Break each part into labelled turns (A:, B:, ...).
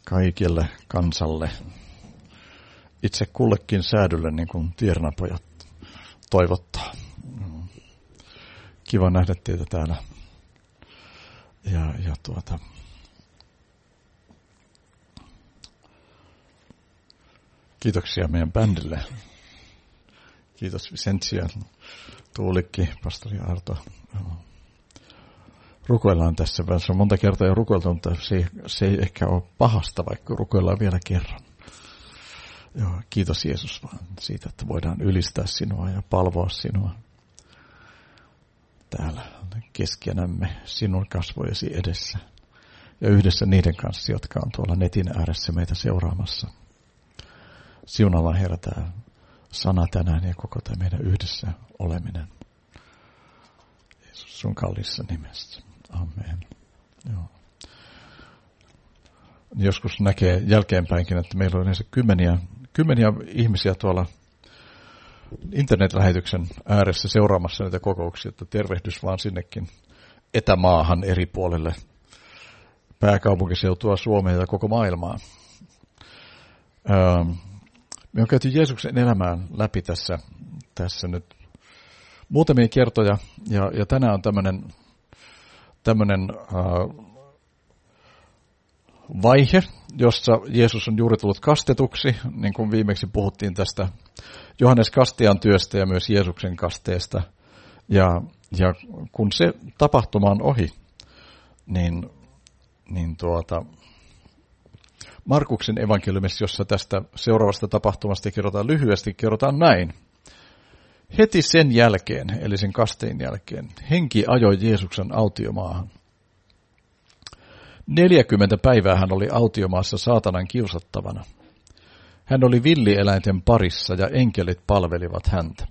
A: kaikille kansalle, itse kullekin säädylle, niin kuin tiernapojat toivottaa. Kiva nähdä teitä täällä. Kiitoksia meidän bändille. Kiitos Vicentia, Tuulikki, pastori Arto. Rukoillaan tässä. Se on monta kertaa jo rukoiltu, mutta se ei ehkä ole pahasta, vaikka rukoillaan vielä kerran. Joo, kiitos Jeesus vaan siitä, että voidaan ylistää sinua ja palvoa sinua täällä keskenämme sinun kasvojesi edessä ja yhdessä niiden kanssa, jotka on tuolla netin ääressä meitä seuraamassa. Siunalla Herra tämä sana tänään ja koko tämä meidän yhdessä oleminen. Jeesus sun kalliissa nimessä. Amen. Joo. Joskus näkee jälkeenpäinkin, että meillä on yleensä kymmeniä ihmisiä tuolla internetlähetyksen ääressä seuraamassa näitä kokouksia, että tervehdys vaan sinnekin etämaahan eri puolelle pääkaupunkiseutua Suomea ja koko maailmaa. Me on käyty Jeesuksen elämään läpi tässä nyt muutamia kertoja, ja tänään on tämmöinen vaihe, jossa Jeesus on juuri tullut kastetuksi, niin kuin viimeksi puhuttiin tästä Johannes Kastian työstä ja myös Jeesuksen kasteesta. Ja kun se tapahtuma on ohi, niin Markuksen evankeliumissa, jossa tästä seuraavasta tapahtumasta kerrotaan näin. Heti sen jälkeen, eli sen kasteen jälkeen, henki ajoi Jeesuksen autiomaahan. 40 päivää hän oli autiomaassa saatanan kiusattavana. Hän oli villieläinten parissa ja enkelit palvelivat häntä.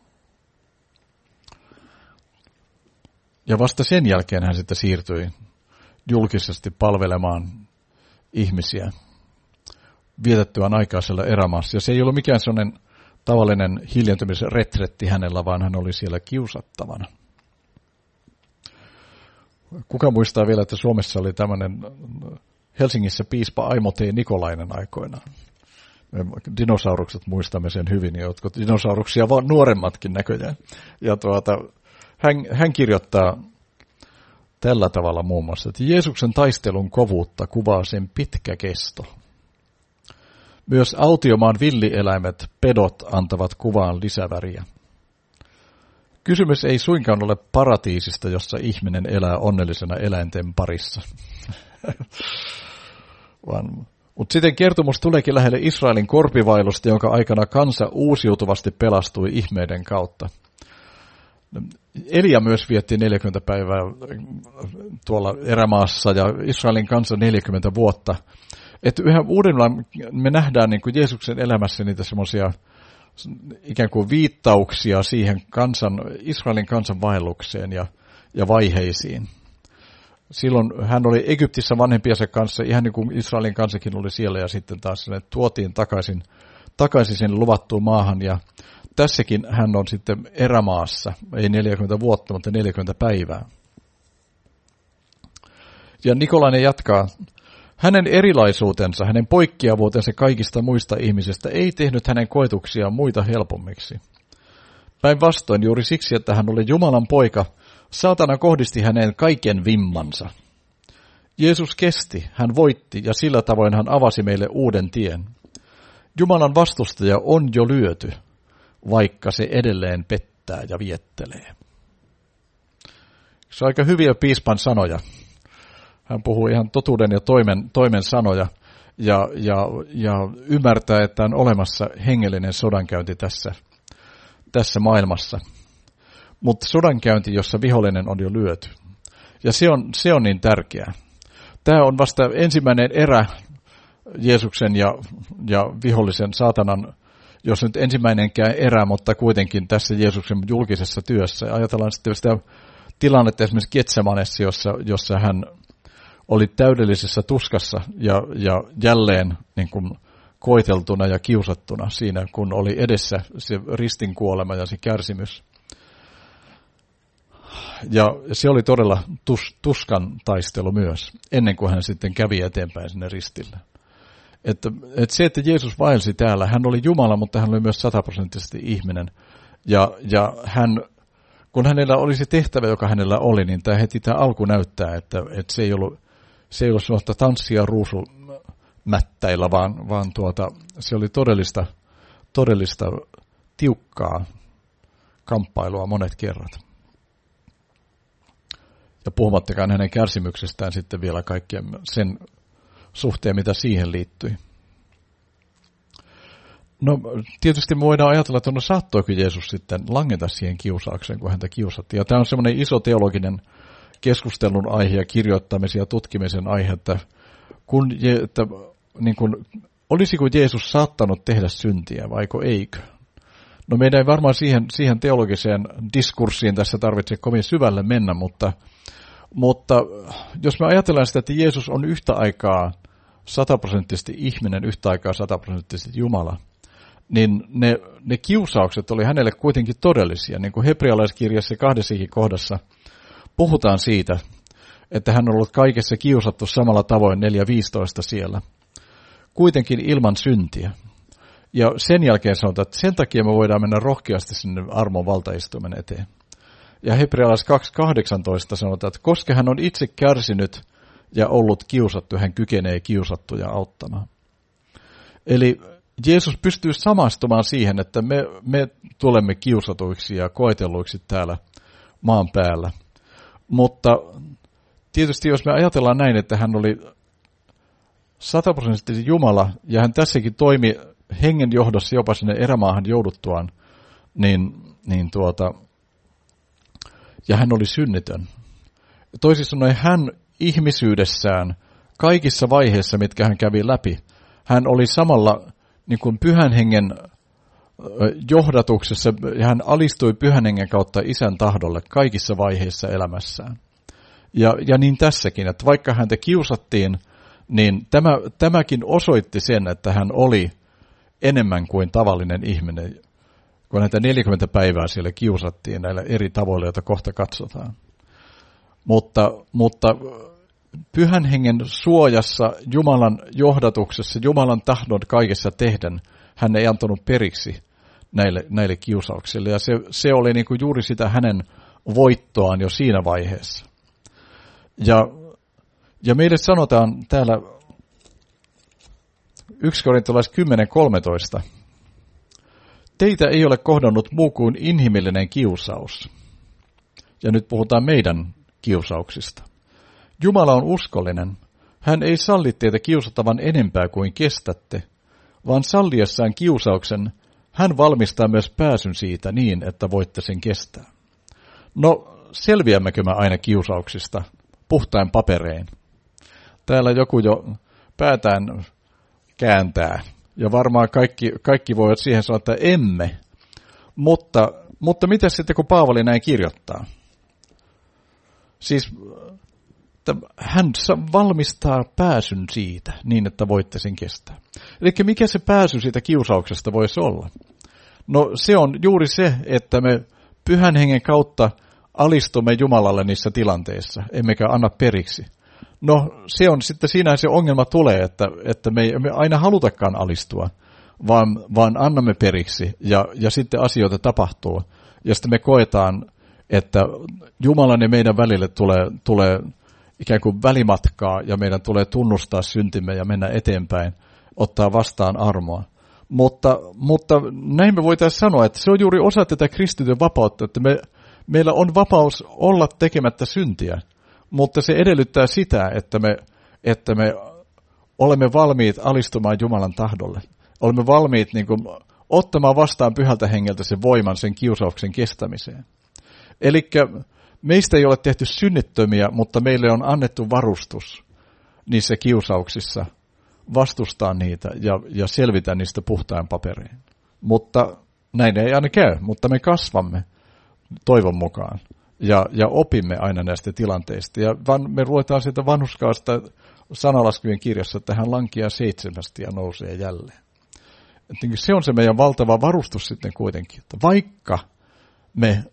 A: Ja vasta sen jälkeen hän sitten siirtyi julkisesti palvelemaan ihmisiä vietettyään aikaa siellä erämaassa. Ja se ei ollut mikään sellainen tavallinen hiljentymisretretti hänellä, vaan hän oli siellä kiusattavana. Kuka muistaa vielä, että Suomessa oli tämmöinen Helsingissä piispa Aimo T. Nikolainen aikoinaan. Me dinosaurukset muistamme sen hyvin, ja jotkut dinosauruksia vaan nuoremmatkin näköjään. Ja hän kirjoittaa tällä tavalla muun muassa, että Jeesuksen taistelun kovuutta kuvaa sen pitkä kesto. Myös autiomaan villieläimet, pedot, antavat kuvaan lisäväriä. Kysymys ei suinkaan ole paratiisista, jossa ihminen elää onnellisena eläinten parissa. Mutta sitten kertomus tuleekin lähelle Israelin korpivailusta, jonka aikana kansa uusiutuvasti pelastui ihmeiden kautta. Elia myös vietti 40 päivää tuolla erämaassa ja Israelin kansa 40 vuotta. Että yhä uudelleen me nähdään niin kuin Jeesuksen elämässä niitä semmoisia ikään kuin viittauksia siihen Israelin kansan vaellukseen ja vaiheisiin. Silloin hän oli Egyptissä vanhempiensa kanssa, ihan niin kuin Israelin kansakin oli siellä, ja sitten taas tuotiin takaisin sen luvattuun maahan. Ja tässäkin hän on sitten erämaassa, ei 40 vuotta, mutta 40 päivää. Ja Nikolainen jatkaa. Hänen erilaisuutensa, hänen poikkeavuutensa kaikista muista ihmisistä ei tehnyt hänen koetuksiaan muita helpommiksi. Päinvastoin juuri siksi, että hän oli Jumalan poika, saatana kohdisti häneen kaiken vimmansa. Jeesus kesti, hän voitti ja sillä tavoin hän avasi meille uuden tien. Jumalan vastustaja on jo lyöty, vaikka se edelleen pettää ja viettelee. Se on aika hyviä piispan sanoja. Hän puhuu ihan totuuden ja toimen sanoja ja ymmärtää, että on olemassa hengellinen sodankäynti tässä maailmassa. Mutta sodankäynti, jossa vihollinen on jo lyöty. Ja se on niin tärkeää. Tämä on vasta ensimmäinen erä Jeesuksen ja vihollisen saatanan, jos nyt ensimmäinenkään erä, mutta kuitenkin tässä Jeesuksen julkisessa työssä. Ja ajatellaan sitten sitä tilannetta esimerkiksi Getsemanessa, jossa hän oli täydellisessä tuskassa ja jälleen niin kuin koeteltuna ja kiusattuna siinä, kun oli edessä se ristin kuolema ja se kärsimys. Ja se oli todella tuskan taistelu myös, ennen kuin hän sitten kävi eteenpäin sinne ristille. Että se, että Jeesus vaelsi täällä, hän oli Jumala, mutta hän oli myös 100% ihminen. Ja kun hänellä oli se tehtävä, joka hänellä oli, niin tämä alku näyttää, että se ei ollut sellaista tanssia ruusumättäillä, vaan se oli todellista tiukkaa kamppailua monet kerrat. Ja puhumattakaan hänen kärsimyksestään sitten vielä kaikkien sen suhteen, mitä siihen liittyi. No tietysti me voidaan ajatella, että saattoiko Jeesus sitten langeta siihen kiusaukseen, kun häntä kiusattiin. Ja tämä on semmoinen iso teologinen keskustelun aihe ja kirjoittamisen ja tutkimisen aihe, että olisiko Jeesus saattanut tehdä syntiä vaiko eikö? No meidän ei varmaan siihen teologiseen diskurssiin tässä tarvitse kovin syvälle mennä, mutta jos me ajatellaan sitä, että Jeesus on yhtä aikaa 100% ihminen, yhtä aikaa 100% Jumala, niin ne kiusaukset oli hänelle kuitenkin todellisia. Niin kuin hebrealaiskirjassa 2. kohdassa puhutaan siitä, että hän on ollut kaikessa kiusattu samalla tavoin 4.15 siellä, kuitenkin ilman syntiä. Ja sen jälkeen sanotaan, että sen takia me voidaan mennä rohkeasti sinne armon valtaistuimen eteen. Ja hebrealais 2.18 sanotaan, että koska hän on itse kärsinyt ja ollut kiusattu, hän kykenee kiusattuja auttamaan. Eli Jeesus pystyy samastumaan siihen, että me tulemme kiusatuiksi ja koetelluiksi täällä maan päällä. Mutta tietysti jos me ajatellaan näin, että hän oli 100% Jumala ja hän tässäkin toimi hengen johdossa jopa sinne erämaahan jouduttuaan, ja hän oli synnitön. Toisin sanoen hän ihmisyydessään kaikissa vaiheissa, mitkä hän kävi läpi, hän oli samalla niin kuin pyhän hengen johdatuksessa, ja hän alistui pyhän hengen kautta isän tahdolle kaikissa vaiheissa elämässään. Ja niin tässäkin, että vaikka häntä kiusattiin, niin tämäkin osoitti sen, että hän oli enemmän kuin tavallinen ihminen, kun näitä 40 päivää siellä kiusattiin näillä eri tavoilla, joita kohta katsotaan. Mutta pyhän hengen suojassa, Jumalan johdatuksessa, Jumalan tahdon kaikessa tehden, hän ei antanut periksi näille kiusauksille. Ja se oli niin kuin juuri sitä hänen voittoaan jo siinä vaiheessa. Ja meille sanotaan täällä 1 Korintolais 10.13. Teitä ei ole kohdannut muu kuin inhimillinen kiusaus. Ja nyt puhutaan meidän kiusauksista. Jumala on uskollinen. Hän ei salli teitä kiusattavan enempää kuin kestätte, vaan salliessaan kiusauksen hän valmistaa myös pääsyn siitä niin, että voitte sen kestää. No, selviämmekö me aina kiusauksista puhtain paperein? Täällä joku jo päätään kääntää. Ja varmaan kaikki voivat siihen sanoa, että emme. Mutta mitä sitten, kun Paavali näin kirjoittaa? Siis hän valmistaa pääsyn siitä niin, että voitte sen kestää. Eli mikä se pääsy siitä kiusauksesta voisi olla? No se on juuri se, että me pyhän hengen kautta alistumme Jumalalle niissä tilanteissa, emmekä anna periksi. No se on sitten siinä se ongelma tulee, että me ei aina halutakaan alistua, vaan annamme periksi ja sitten asioita tapahtuu. Ja sitten me koetaan, että Jumalan ja meidän välille tulee ikään kuin välimatkaa ja meidän tulee tunnustaa syntimme ja mennä eteenpäin, ottaa vastaan armoa. Mutta näin me voitaisiin sanoa, että se on juuri osa tätä kristityn vapautta, että meillä on vapaus olla tekemättä syntiä, mutta se edellyttää sitä, että me olemme valmiit alistumaan Jumalan tahdolle. Olemme valmiit niin kuin ottamaan vastaan pyhältä hengeltä sen voiman, sen kiusauksen kestämiseen. Eli meistä ei ole tehty synnittömiä, mutta meille on annettu varustus niissä kiusauksissa vastustaa niitä ja selvitä niistä puhtain paperein. Mutta näin ei aina käy, mutta me kasvamme toivon mukaan ja opimme aina näistä tilanteista. Ja me ruvetaan sieltä vanhurskaasta sanalaskujen kirjassa, että hän lankeaa 7 ja nousee jälleen. Se on se meidän valtava varustus sitten kuitenkin, että vaikka me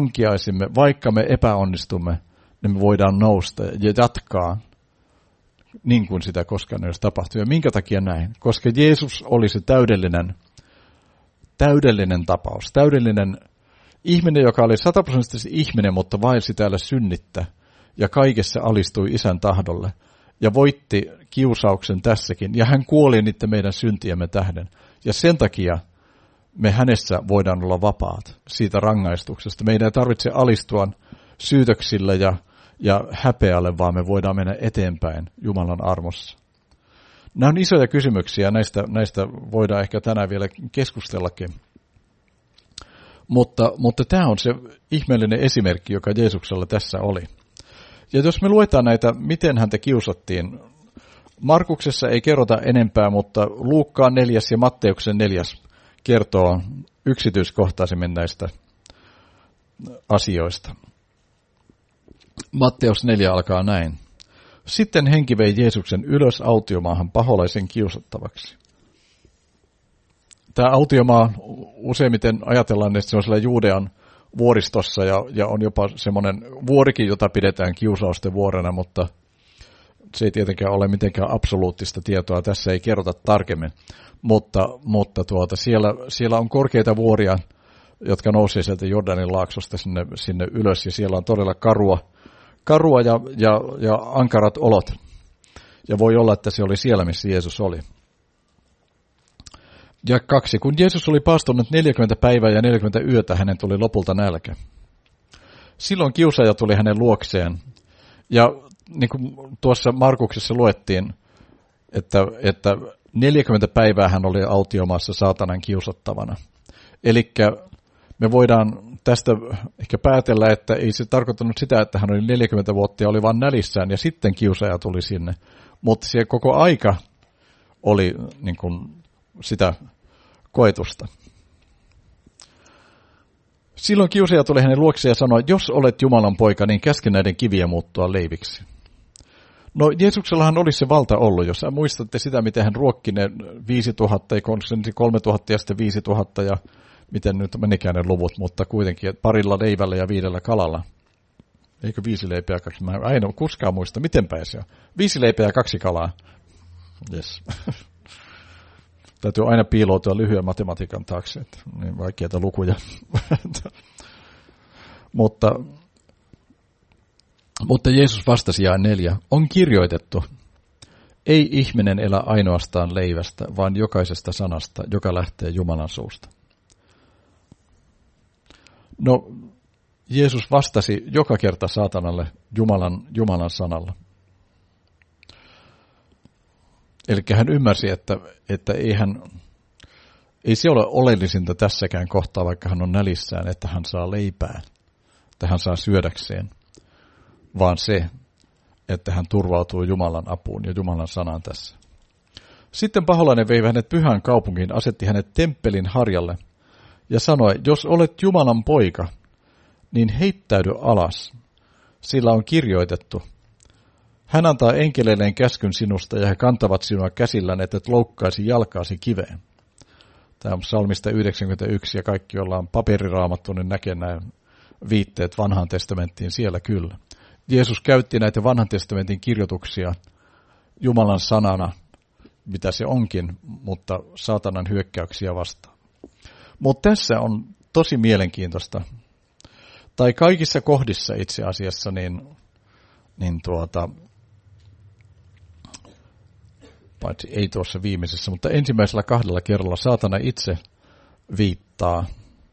A: lankeaisimme, vaikka me epäonnistumme, niin me voidaan nousta ja jatkaa niin kuin sitä koskaan ei olisi tapahtunut. Ja minkä takia näin? Koska Jeesus oli se täydellinen tapaus, täydellinen ihminen, joka oli 100% ihminen, mutta vaelsi täällä synnittä ja kaikessa alistui Isän tahdolle ja voitti kiusauksen tässäkin. Ja hän kuoli niiden meidän syntiemme tähden. Ja sen takia me hänessä voidaan olla vapaat siitä rangaistuksesta. Meidän ei tarvitse alistua syytöksille ja häpeälle, vaan me voidaan mennä eteenpäin Jumalan armossa. Nämä on isoja kysymyksiä, näistä voidaan ehkä tänään vielä keskustellakin. Mutta tämä on se ihmeellinen esimerkki, joka Jeesuksella tässä oli. Ja jos me luetaan näitä, miten häntä kiusattiin, Markuksessa ei kerrota enempää, mutta Luukkaan 4. ja Matteuksen 4. kertoo yksityiskohtaisemmin näistä asioista. Matteus 4 alkaa näin. Sitten henki vei Jeesuksen ylös autiomaahan paholaisen kiusattavaksi. Tämä autiomaa useimmiten ajatellaan, että se on siellä Juudean vuoristossa ja on jopa semmoinen vuorikin, jota pidetään kiusausten vuorena, mutta se ei tietenkään ole mitenkään absoluuttista tietoa, tässä ei kerrota tarkemmin, mutta siellä on korkeita vuoria, jotka nousee sieltä Jordanin laaksosta sinne ylös, ja siellä on todella karua ja ankarat olot, ja voi olla, että se oli siellä, missä Jeesus oli. Ja 2. Kun Jeesus oli paastonut 40 päivää ja 40 yötä, hänen tuli lopulta nälkä. Silloin kiusaaja tuli hänen luokseen. Ja niin kuin tuossa Markuksessa luettiin, että 40 päivää hän oli autiomaassa saatanan kiusattavana. Eli me voidaan tästä ehkä päätellä, että ei se tarkoittanut sitä, että hän oli 40 vuotta ja oli vain nälissään ja sitten kiusaaja tuli sinne. Mutta se koko aika oli niin kuin sitä koetusta. Silloin kiusaaja tuli hänen luokseen ja sanoi, jos olet Jumalan poika, niin käske näiden kivien muuttua leiviksi. No Jeesuksellahan olisi se valta ollut, jos muistatte sitä, miten hän ruokki ne 5000, 3000 ja sitten 5000 ja miten nyt menikään ne luvut, mutta kuitenkin parilla leivällä ja 5 kalalla. Eikö 5 leipää ja 2? Mä en ole koskaan muista, miten pääsi jo. 5 leipää ja 2 kalaa. Yes. Täytyy aina piiloutua lyhyen matematiikan taakse, että niin vaikeita lukuja. Mutta Jeesus vastasi jae 4. On kirjoitettu, ei ihminen elä ainoastaan leivästä, vaan jokaisesta sanasta, joka lähtee Jumalan suusta. No, Jeesus vastasi joka kerta saatanalle Jumalan sanalla. Eli hän ymmärsi, että ei se ole oleellisinta tässäkään kohtaa, vaikka hän on nälissään, että hän saa leipää, että hän saa syödäkseen, vaan se, että hän turvautuu Jumalan apuun ja Jumalan sanaan tässä. Sitten paholainen vei hänet pyhään kaupunkiin, asetti hänet temppelin harjalle ja sanoi, jos olet Jumalan poika, niin heittäydy alas, sillä on kirjoitettu. Hän antaa enkeleilleen käskyn sinusta ja he kantavat sinua käsillään, että et loukkaisi jalkaasi kiveen. Tämä on psalmista 91 ja kaikki, joilla on paperiraamattu, niin näkee nämä viitteet vanhaan testamenttiin siellä kyllä. Jeesus käytti näitä vanhan testamentin kirjoituksia Jumalan sanana, mitä se onkin, mutta saatanan hyökkäyksiä vastaan. Mutta tässä on tosi mielenkiintoista. Tai kaikissa kohdissa itse asiassa, paitsi ei tuossa viimeisessä, mutta ensimmäisellä 2 kerralla saatana itse viittaa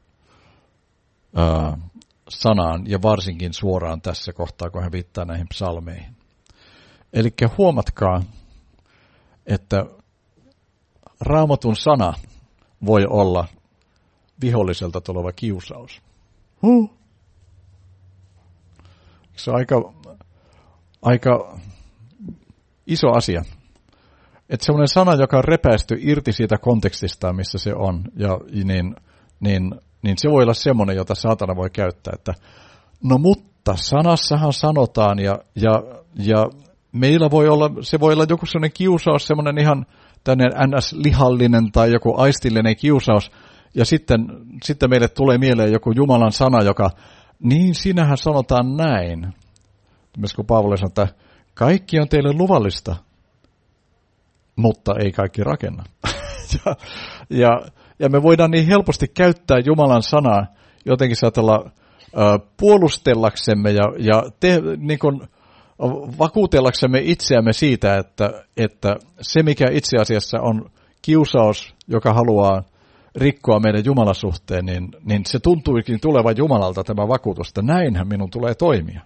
A: sanaan ja varsinkin suoraan tässä kohtaa, kun hän viittaa näihin psalmeihin. Eli huomatkaa, että Raamatun sana voi olla viholliselta tuleva kiusaus. Se on aika iso asia. Että semmoinen sana, joka on repäisty irti siitä kontekstista, missä se on, niin se voi olla semmoinen, jota saatana voi käyttää. Että, no mutta sanassahan sanotaan ja meillä se voi olla joku semmoinen kiusaus, semmoinen ihan tämmöinen ns-lihallinen tai joku aistillinen kiusaus. Ja sitten meille tulee mieleen joku Jumalan sana, joka, niin sinähän sanotaan näin. Myös kun Paavali sanoo, että kaikki on teille luvallista, mutta ei kaikki rakenna. ja me voidaan niin helposti käyttää Jumalan sanaa jotenkin saatella puolustellaksemme ja niin kuin vakuutellaksemme itseämme siitä, että se mikä itse asiassa on kiusaus, joka haluaa rikkoa meidän Jumalasuhteen, niin se tuntuikin tulevan Jumalalta tämä vakuutus, että näinhän minun tulee toimia.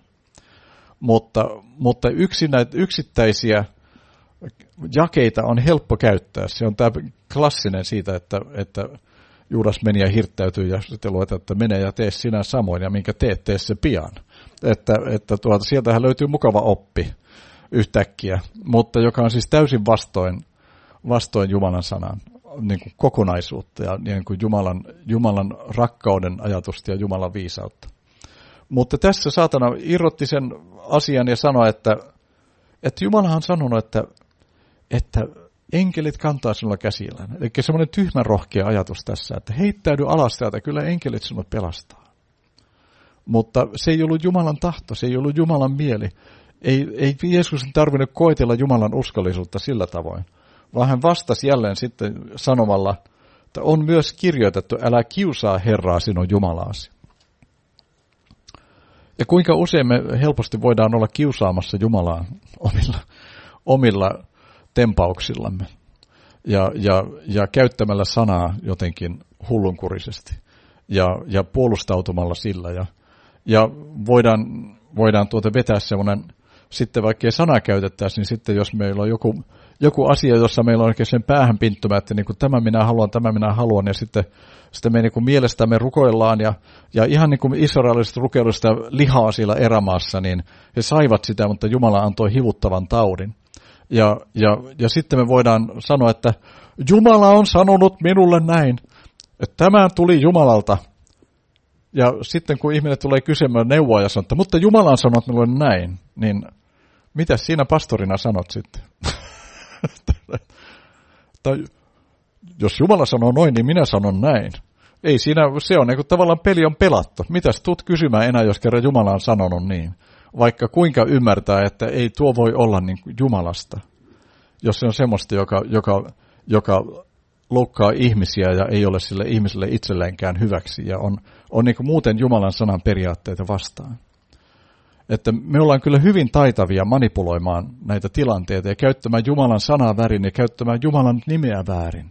A: Mutta yksittäisiä jakeita on helppo käyttää. Se on tämä klassinen siitä, että Juudas meni ja hirttäytyi ja sitten luetaan, että mene ja tee sinä samoin ja minkä teet, tee se pian. Sieltähän löytyy mukava oppi yhtäkkiä, mutta joka on siis täysin vastoin Jumalan sanan niin kuin kokonaisuutta ja niin kuin Jumalan rakkauden ajatusta ja Jumalan viisautta. Mutta tässä saatana irrotti sen asian ja sanoi, että Jumalahan on sanonut, että enkelit kantaa sinulla käsillään. Eli semmoinen tyhmän rohkea ajatus tässä, että heittäydy alas täältä, kyllä enkelit sinut pelastaa. Mutta se ei ollut Jumalan tahto, se ei ollut Jumalan mieli. Ei Jeesuksen tarvinnut koetella Jumalan uskollisuutta sillä tavoin, vaan hän vastasi jälleen sitten sanomalla, että on myös kirjoitettu, älä kiusaa Herraa sinun Jumalaasi. Ja kuinka usein me helposti voidaan olla kiusaamassa Jumalaa omilla tempauksillamme ja käyttämällä sanaa jotenkin hullunkurisesti ja puolustautumalla sillä. Ja voidaan vetää semmoinen, sitten vaikka ei sanaa käytettäisi, niin sitten jos meillä on joku asia, jossa meillä on oikein sen päähän pinttymä, että niin kuin tämä minä haluan, ja sitten me niin kuin mielestämme rukoillaan, ja ihan niin kuin israelilaiset rukoiluivat sitä lihaa siellä erämaassa, niin he saivat sitä, mutta Jumala antoi hivuttavan taudin. Ja sitten me voidaan sanoa, että Jumala on sanonut minulle näin, että tämä tuli Jumalalta. Ja sitten kun ihminen tulee kysymään neuvoa ja sanoo, että mutta Jumala on sanonut minulle näin, niin mitä siinä pastorina sanot sitten? Tai jos Jumala sanoo noin, niin minä sanon näin. Ei siinä, se on niin kuin tavallaan peli on pelattu. Mitäs tuut kysymään enää, jos kerran Jumala on sanonut niin? Vaikka kuinka ymmärtää, että ei tuo voi olla niin kuin Jumalasta, jos se on semmoista, joka loukkaa ihmisiä ja ei ole sille ihmiselle itselleenkään hyväksi ja on niin kuin muuten Jumalan sanan periaatteita vastaan. Että me ollaan kyllä hyvin taitavia manipuloimaan näitä tilanteita ja käyttämään Jumalan sanaa väärin ja käyttämään Jumalan nimeä väärin.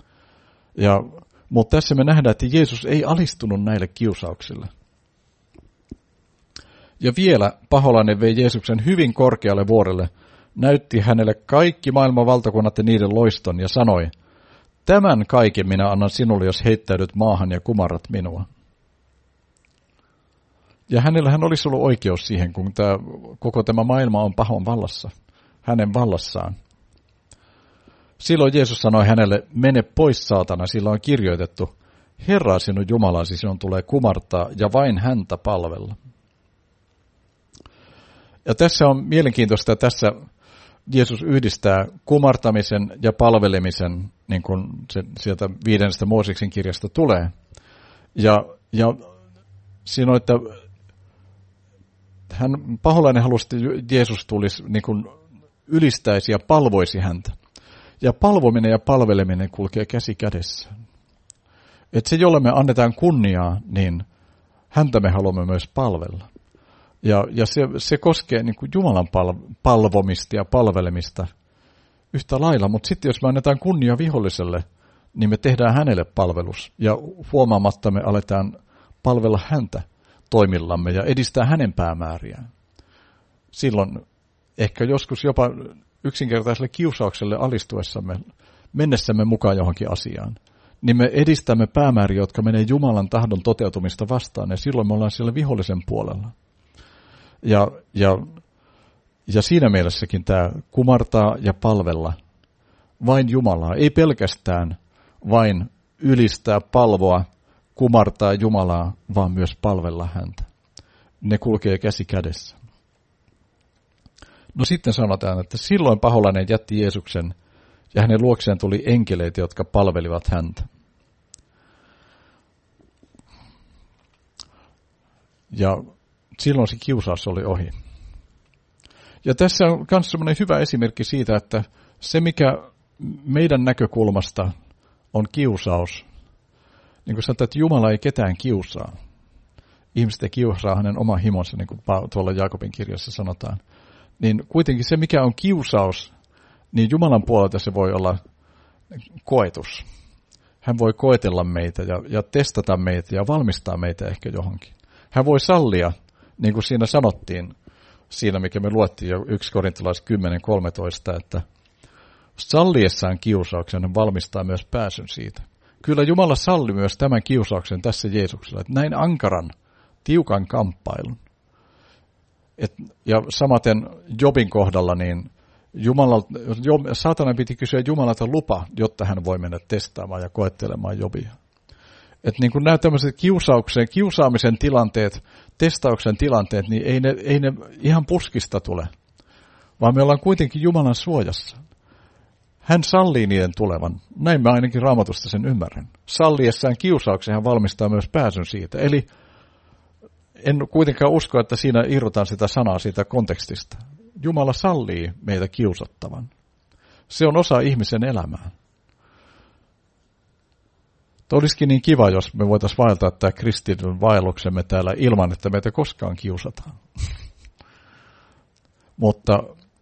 A: Mutta tässä me nähdään, että Jeesus ei alistunut näille kiusauksille. Ja vielä paholainen vei Jeesuksen hyvin korkealle vuorelle, näytti hänelle kaikki maailman valtakunnat ja niiden loiston ja sanoi, tämän kaiken minä annan sinulle, jos heittäydyt maahan ja kumarrat minua. Ja hänellähän olisi ollut oikeus siihen, kun koko tämä maailma on pahon vallassa, hänen vallassaan. Silloin Jeesus sanoi hänelle, mene pois saatana, sillä on kirjoitettu, Herra sinun Jumalasi, sinun tulee kumartaa ja vain häntä palvella. Ja tässä on mielenkiintoista, että tässä Jeesus yhdistää kumartamisen ja palvelemisen, niin kuin se sieltä 5. Mooseksen kirjasta tulee. Ja siinä on, että paholainen halusi, että Jeesus tulisi, niin kuin ylistäisi ja palvoisi häntä. Ja palvominen ja palveleminen kulkee käsi kädessä. Että se, jolle me annetaan kunniaa, niin häntä me haluamme myös palvella. Ja se koskee niin kuin Jumalan palvomista ja palvelemista yhtä lailla, mutta sitten jos me annetaan kunnia viholliselle, niin me tehdään hänelle palvelus ja huomaamatta me aletaan palvella häntä toimillamme ja edistää hänen päämääriään. Silloin ehkä joskus jopa yksinkertaiselle kiusaukselle alistuessamme, mennessämme mukaan johonkin asiaan, niin me edistämme päämääriä, jotka menee Jumalan tahdon toteutumista vastaan ja silloin me ollaan siellä vihollisen puolella. Ja siinä mielessäkin tämä kumartaa ja palvella vain Jumalaa, ei pelkästään vain ylistää, palvoa, kumartaa Jumalaa, vaan myös palvella häntä. Ne kulkee käsi kädessä. No sitten sanotaan, että silloin paholainen jätti Jeesuksen ja hänen luokseen tuli enkeleitä, jotka palvelivat häntä. Ja silloin se kiusaus oli ohi. Ja tässä on myös sellainen hyvä esimerkki siitä, että se mikä meidän näkökulmasta on kiusaus. Niin kuin sanotaan, että Jumala ei ketään kiusaa. Ihmiset ei kiusaa hänen oma himonsa, niin kuin tuolla Jaakobin kirjassa sanotaan. Niin kuitenkin se, mikä on kiusaus, niin Jumalan puolelta se voi olla koetus. Hän voi koetella meitä ja testata meitä ja valmistaa meitä ehkä johonkin. Hän voi sallia, niin kuin siinä sanottiin, siinä mikä me luettiin jo 1 Korintalaiset 10:13, että salliessaan kiusauksen hän valmistaa myös pääsyn siitä. Kyllä Jumala salli myös tämän kiusauksen tässä Jeesuksella, että näin ankaran, tiukan kamppailun. Ja samaten Jobin kohdalla, niin saatana piti kysyä Jumalalta lupa, jotta hän voi mennä testaamaan ja koettelemaan Jobia. Että niin kuin nämä tämmöiset kiusaamisen tilanteet, testauksen tilanteet, niin ei ne ihan puskista tule, vaan me ollaan kuitenkin Jumalan suojassa. Hän sallii niiden tulevan. Näin mä ainakin Raamatusta sen ymmärrän. Salliessaan kiusauksen hän valmistaa myös pääsyn siitä. Eli en kuitenkaan usko, että siinä irrotaan sitä sanaa siitä kontekstista. Jumala sallii meitä kiusattavan. Se on osa ihmisen elämää. Olisikin niin kiva, jos me voitaisiin vaeltaa tämä kristityn vaelluksemme täällä ilman, että meitä koskaan kiusataan. Mutta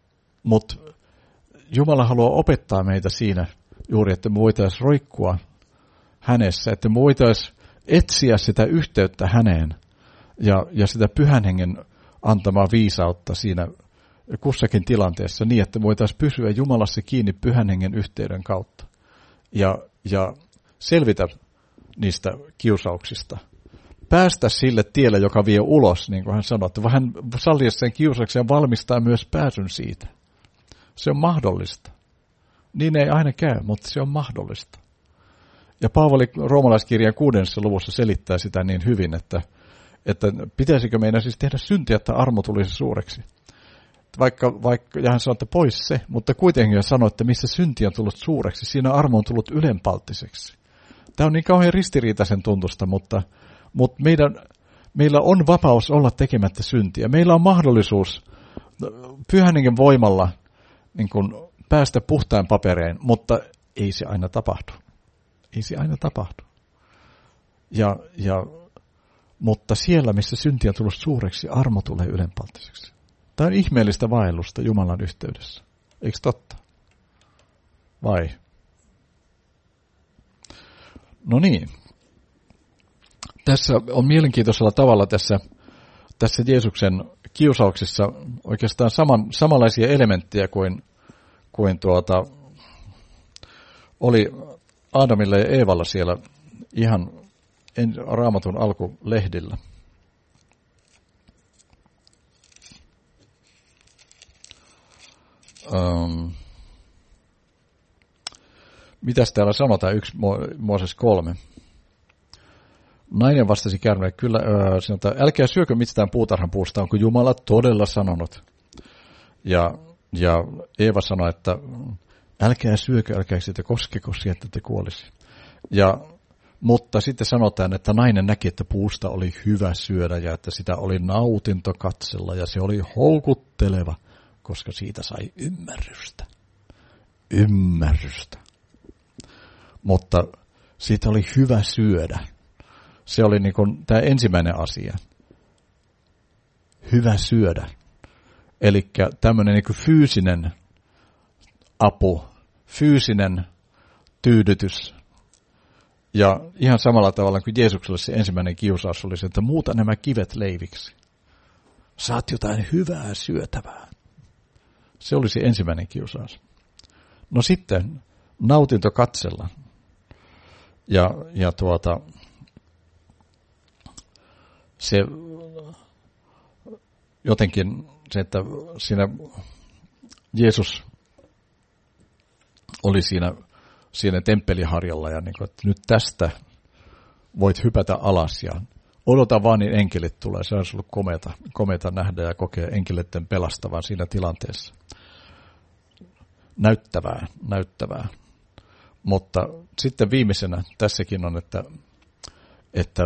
A: Jumala haluaa opettaa meitä siinä juuri, että me voitaisiin roikkua hänessä, että me voitaisiin etsiä sitä yhteyttä häneen ja sitä Pyhän Hengen antamaa viisautta siinä kussakin tilanteessa niin, että me voitaisiin pysyä Jumalassa kiinni Pyhän Hengen yhteyden kautta ja selvitä niistä kiusauksista. Päästä sille tielle, joka vie ulos, niin kuin hän sanoi, että hän sallia sen kiusauksen ja valmistaa myös pääsyn siitä. Se on mahdollista. Niin ei aina käy, mutta se on mahdollista. Ja Paavali roomalaiskirjan 6. luvussa selittää sitä niin hyvin, että pitäisikö meidän siis tehdä syntiä, että armo tulisi suureksi. Ja hän sanoi, että pois se, mutta kuitenkin hän sanoi, että missä synti on tullut suureksi, siinä armo on tullut ylenpalttiseksi. Tämä on niin kauhean ristiriitaisen tuntusta, mutta meillä on vapaus olla tekemättä syntiä. Meillä on mahdollisuus Pyhän Hengen voimalla niin kuin päästä puhtaan papereen, mutta ei se aina tapahdu. Ei se aina tapahdu. Mutta siellä, missä synti on tullut suureksi, armo tulee ylenpalttiseksi. Tämä on ihmeellistä vaellusta Jumalan yhteydessä. Eikö totta? Vai? No niin. Tässä on mielenkiintoisella tavalla tässä Jeesuksen kiusauksissa oikeastaan samanlaisia elementtejä kuin oli Aadamilla ja Eevalla siellä ihan Raamatun alkulehdillä. Mitäs täällä sanotaan? 1 Mooses 3. Nainen vastasi käärmeelle, kyllä, sanotaan, älkää syökö mistään puutarhan puusta, onko Jumala todella sanonut. Ja Eeva sanoi, että älkää syökö, älkää sitä koskeko siihen, että te kuolisi. Mutta sitten sanotaan, että nainen näki, että puusta oli hyvä syödä ja että sitä oli nautinto katsella ja se oli houkutteleva, koska siitä sai ymmärrystä. Mutta siitä oli hyvä syödä. Se oli niin kuin tämä ensimmäinen asia. Hyvä syödä. Eli tämmöinen niin kuin fyysinen apu, fyysinen tyydytys. Ja ihan samalla tavalla kuin Jeesukselle se ensimmäinen kiusaus oli se, että muuta nämä kivet leiviksi. Saat jotain hyvää syötävää. Se oli se ensimmäinen kiusaus. No sitten nautinto katsella. Ja se jotenkin se, että siinä Jeesus oli siinä temppeliharjalla ja niin kuin, että nyt tästä voit hypätä alas ja odota vaan, niin enkelit tulee. Se olisi ollut komeata nähdä ja kokea enkeleiden pelastavan siinä tilanteessa. Näyttävää. Mutta sitten viimeisenä tässäkin on, että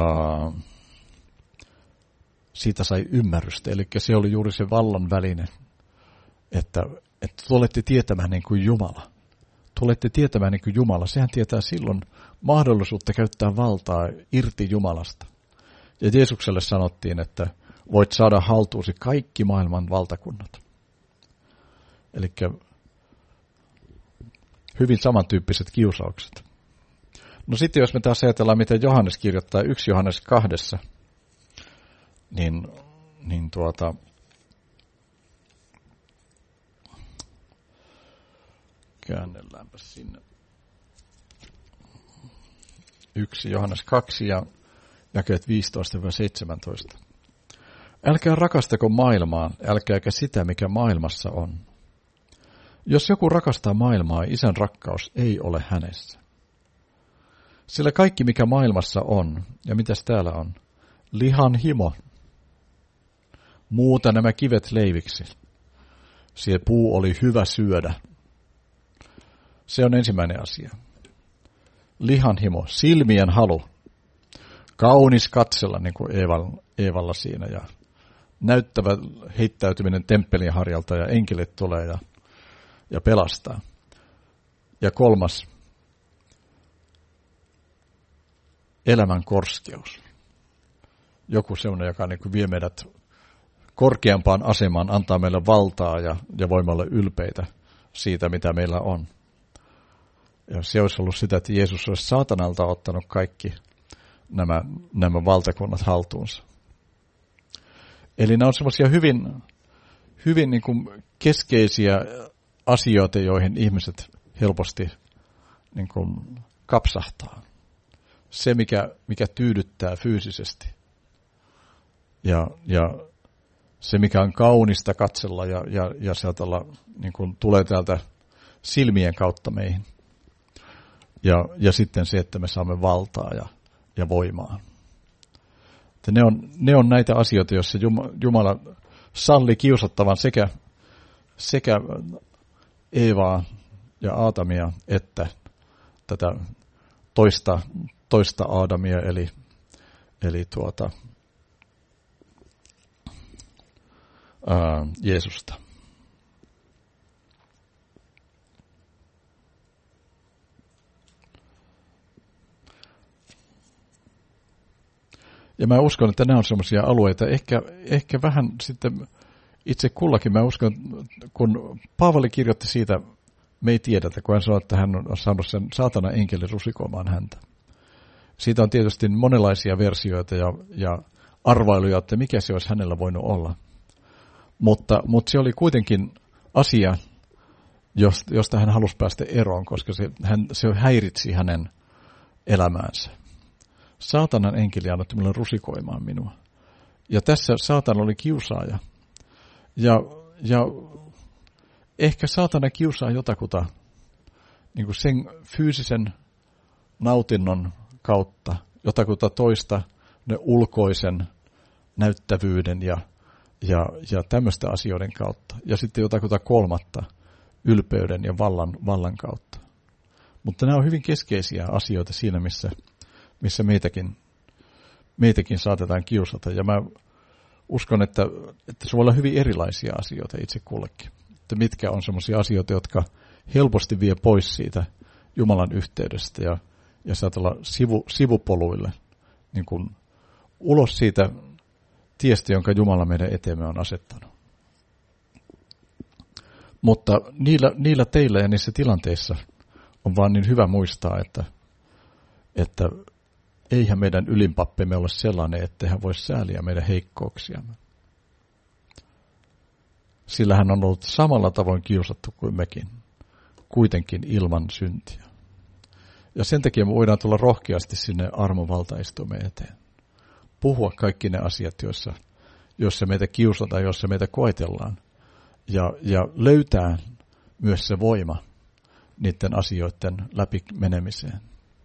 A: siitä sai ymmärrystä. Eli se oli juuri se vallan väline, että tulette tietämään niin kuin Jumala. tulette tietämään niin kuin Jumala. Sehän tietää silloin mahdollisuutta käyttää valtaa irti Jumalasta. Ja Jeesukselle sanottiin, että voit saada haltuusi kaikki maailman valtakunnat. Eli hyvin samantyyppiset kiusaukset. No sitten jos me taas ajatellaan, mitä Johannes kirjoittaa 1 Johannes 2, niin käännelläänpä sinne. 1 Johannes 2 ja jakeet 15-17. Älkää rakastako maailmaa, älkääkä sitä, mikä maailmassa on. Jos joku rakastaa maailmaa, Isän rakkaus ei ole hänessä. Sillä kaikki, mikä maailmassa on, ja mitäs täällä on, lihan himo, muuta nämä kivet leiviksi. Se puu oli hyvä syödä. Se on ensimmäinen asia. Lihanhimo, silmien halu, kaunis katsella, niin kuin Eevalla siinä, ja näyttävä heittäytyminen temppelin harjalta, ja enkelit tulee ja pelastaa. Ja 3, elämän korskeus. Joku sellainen, joka niin kuin vie meidät korkeampaan asemaan, antaa meille valtaa ja voimme olla ylpeitä siitä, mitä meillä on. Ja se olisi ollut sitä, että Jeesus olisi saatanalta ottanut kaikki nämä valtakunnat haltuunsa. Eli nämä on semmoisia hyvin niin kuin keskeisiä asioita, joihin ihmiset helposti niin kuin kapsahtaa. Se, mikä tyydyttää fyysisesti ja se, mikä on kaunista katsella ja sieltä niin kuin tulee täältä silmien kautta meihin. Ja sitten se, että me saamme valtaa ja voimaa. Että ne on näitä asioita, joissa Jumala salli kiusattavan sekä Eevaa ja Aatamia että tätä toista Aadamia, eli Jeesusta. Ja mä uskon, että nämä on sellaisia alueita, ehkä vähän sitten itse kullakin. Mä uskon, kun Paavali kirjoitti siitä, me ei tiedetä, kun hän sanoi, että hän on saanut sen saatana enkelin rusikoimaan häntä. Siitä on tietysti monenlaisia versioita ja arvailuja, että mikä se olisi hänellä voinut olla. Mutta se oli kuitenkin asia, josta hän halusi päästä eroon, koska se häiritsi hänen elämäänsä. Saatanan enkeli annettu minulle rusikoimaan minua. Ja tässä saatana oli kiusaaja. Ja ehkä saatana kiusaa jotakuta niin kuin sen fyysisen nautinnon kautta, jotakuta toista ne ulkoisen näyttävyyden ja tämmöistä asioiden kautta. Ja sitten jotakuta kolmatta ylpeyden ja vallan kautta. Mutta nämä on hyvin keskeisiä asioita siinä, missä meitäkin saatetaan kiusata. Ja mä uskon, että se voi olla hyvin erilaisia asioita itse kullekin. Että mitkä on sellaisia asioita, jotka helposti vie pois siitä Jumalan yhteydestä ja saatella sivupoluille niin kuin ulos siitä tiestä, jonka Jumala meidän eteemme on asettanut. Mutta niillä teillä ja niissä tilanteissa on vaan niin hyvä muistaa, että eihän meidän ylinpappimme ole sellainen, että hän voisi sääliä meidän heikkouksiamme. Sillä hän on ollut samalla tavoin kiusattu kuin mekin, kuitenkin ilman syntiä. Ja sen takia me voidaan tulla rohkeasti sinne armovaltaistumeen eteen. Puhua kaikki ne asiat, joissa meitä kiusataan, joissa meitä koetellaan. Ja löytää myös se voima niiden asioiden läpi menemiseen.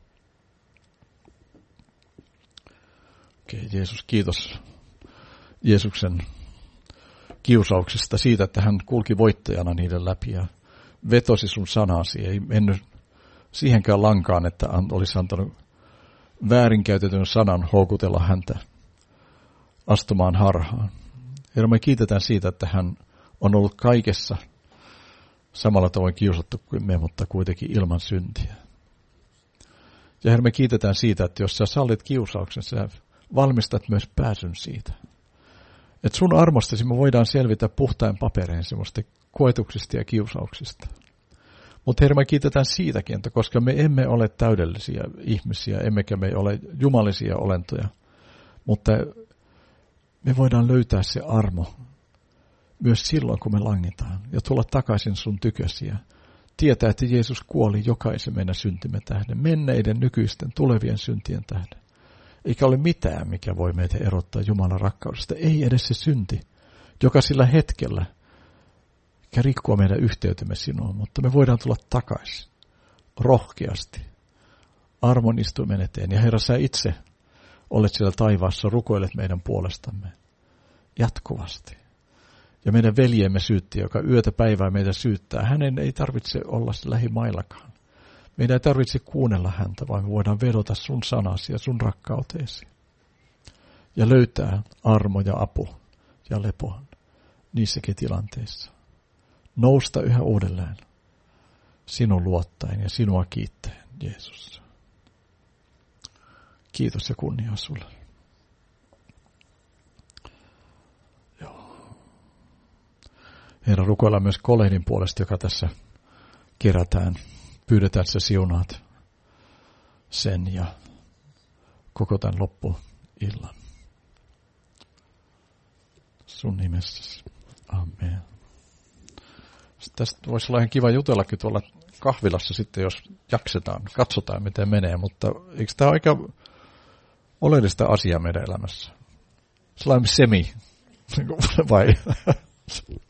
A: Okei, Jeesus, kiitos Jeesuksen kiusauksista siitä, että hän kulki voittajana niiden läpi ja vetosi sun sanasi. Ei mennyt siihenkään lankaan, että olisi antanut väärinkäytetyn sanan houkutella häntä astumaan harhaan. Herra, me kiitetään siitä, että hän on ollut kaikessa samalla tavoin kiusattu kuin me, mutta kuitenkin ilman syntiä. Ja Herra, me kiitetään siitä, että jos sä sallit kiusauksen, sä valmistat myös pääsyn siitä. Että sun armostasi me voidaan selvitä puhtain paperein semmoista koetuksista ja kiusauksista. Mutta Herra, me kiitetään siitäkin, että koska me emme ole täydellisiä ihmisiä, emmekä me ole jumalisia olentoja, mutta me voidaan löytää se armo myös silloin, kun me langitaan ja tulla takaisin sun tykösi ja tietää, että Jeesus kuoli jokaisen meidän syntimme tähden, menneiden, nykyisten, tulevien syntien tähden. Eikä ole mitään, mikä voi meitä erottaa Jumalan rakkaudesta. Ei edes se synti, joka sillä hetkellä rikkoa meidän yhteytemme sinuun, mutta me voidaan tulla takaisin rohkeasti armon istuimen eteen. Ja Herra, sä itse olet siellä taivaassa, rukoilet meidän puolestamme jatkuvasti. Ja meidän veljemme syytti, joka yötä päivää meitä syyttää, hänen ei tarvitse olla lähimaillakaan. Meidän ei tarvitse kuunnella häntä, vaan me voidaan vedota sun sanasi ja sun rakkauteesi. Ja löytää armo ja apu ja lepo niissäkin tilanteissa. Nousta yhä uudelleen sinun luottaen ja sinua kiittäen, Jeesus. Kiitos ja kunnia sulle. Herra, rukoillaan myös Kolehdin puolesta, joka tässä kerätään. Pyydetään, että sä siunaat sen ja koko tämän loppuillan. Sun nimessäsi. Amen. Tästä voisi olla ihan kiva jutellakin tuolla kahvilassa sitten, jos jaksetaan. Katsotaan, miten menee, mutta eikö tämä ole aika oleellista asiaa meidän elämässä? Sellainen semi, vai?